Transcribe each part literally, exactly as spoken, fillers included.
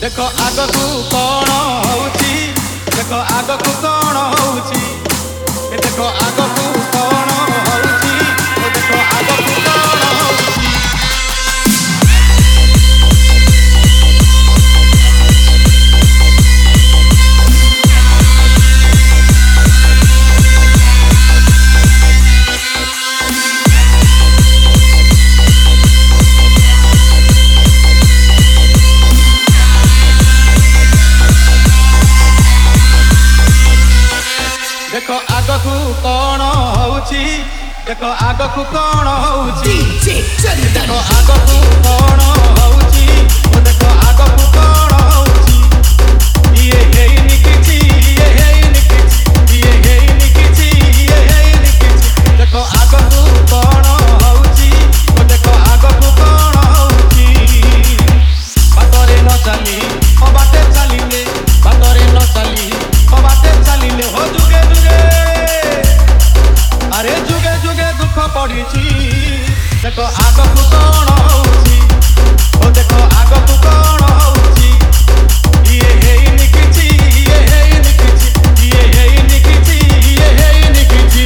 देखो आगकू कौन होउची देखो आगकू कौन होउची देखो आगकू कौन होउची देखो आगकू कौन होउची देखो आगकू कौन होउची देखो आगकू कौन होउची देखो आगकू कौन होउची देखो आगकू कौन होउची ये हेइनी किछि ये हेइनी किछि ये हेइनी किछि ये हेइनी किछि देखो आगकू कौन होउची देखो आगकू कौन होउची बाटरे न चली ओ बाटे चलिले बाटरे न चली ओ बाटे चलिले हो जुगे अरे जुगे जुगे दुख पड़ीची देखो आगकू कौन होउची ओ देखो आगकू कौन होउची ये हेइनी किछि ये हेइनी किछि ये हेइनी किछि ये हेइनी किछि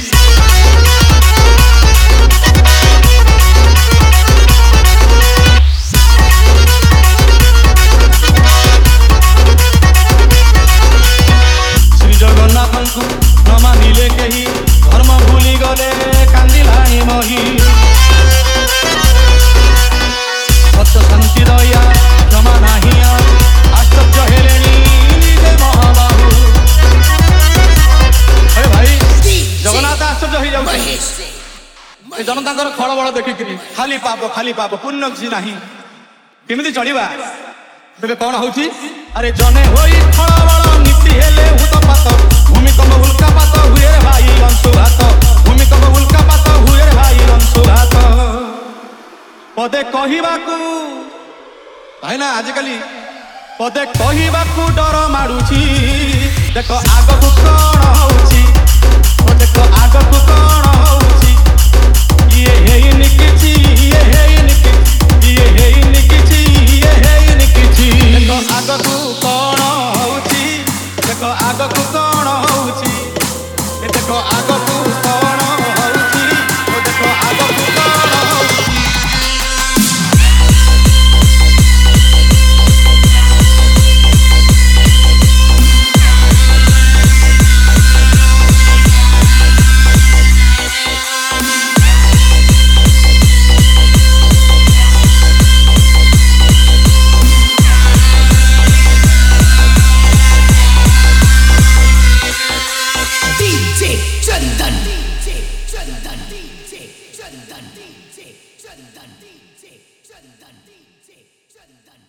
श्री जगन्नाथंकु न मानिले केही धर्म भूली गले कांदिलाणी मही सत्य शांति दया जमा नाही आश्चर्य हेलेनी निजे महाबाहु अरे भाई जगन्नाथ आश्चर्य हो जाउछि जनतांकर खळबळ देखिकरी खाली पाप खाली पाप पुण्य किछि नाही केमिति चढ़िबा तेबे कोन होउछि अरे जने होई खळबळ नीति हेले हुतपात भूमिकंप उल्कापात हुए रे भाई अंशुघात भूमिकंप उल्कापात हुए रे भाई अंशुघात पदे कहिबाकू भाई ना आजिकली पदे कहिबाकू डर माडुची देखो आगकू कौन होउची ओ देखो आगकू कौन होउची ये हेइनी किछि ये हेइनी किछि ये हेइनी किछि ये हेइनी किछि देखो आगकू कौन होउची देखो आगकू कौन होउची देखो आगकू कौन होउची ओ देखो आगकू कौन होउची Chandan, D J Chandan, D J Chandan, D J Chandan.